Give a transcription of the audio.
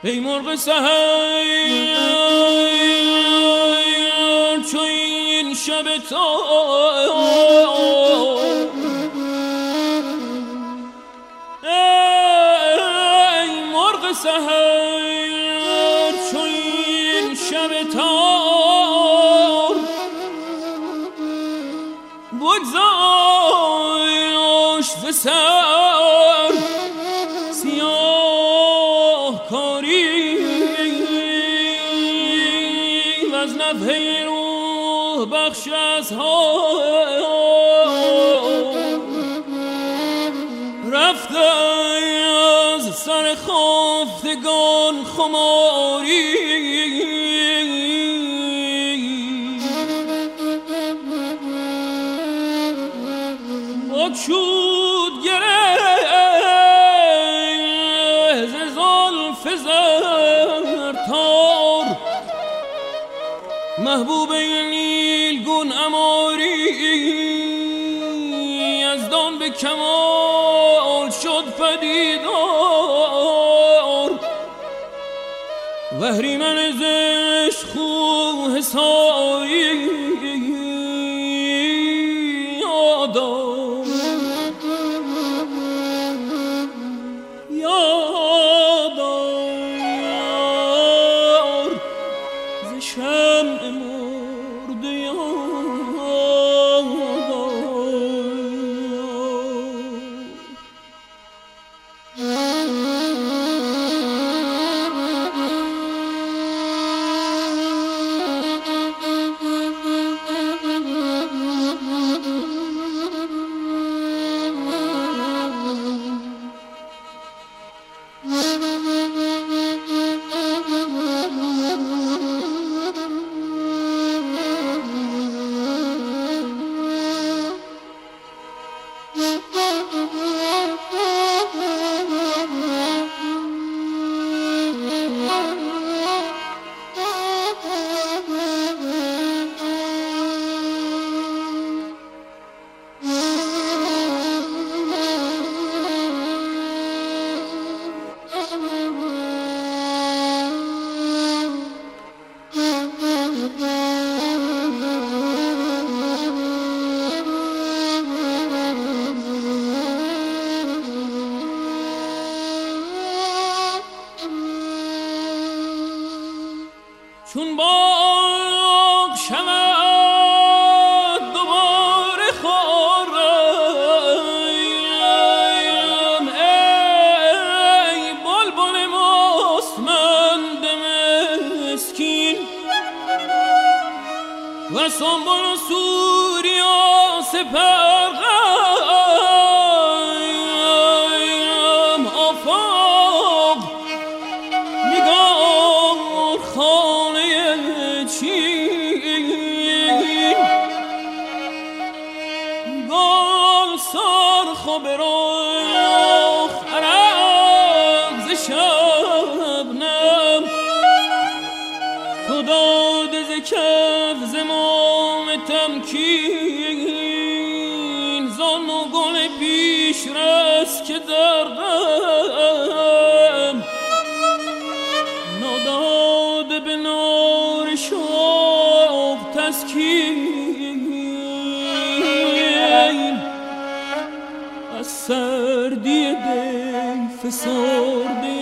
ای مرغ سحر چو این شب تار ای مرغ سحر چو این شب تار بگذاشت ز سر سیاه کاری و از نفحه روح بخش از ها رفت از سر خفتگان خماری بگشود گره ز زلف زرتار محبوب نیلگون عماری یزدان به کمال شد پدیدار وهریمن زشت خو حسایی یادار ز شمع مرده چون باغ شود دوباره خورم ای بلبل مستمند مسکین و سنبل و سوریا سپرغم آفاق نگاه خانه چین گل سرخ و براخ عرق ز شبنم تو داده ز کف زمام تمکین زان و گل پیش رس که دردم نداده به نار شوق تسکین از سردی دل فسرده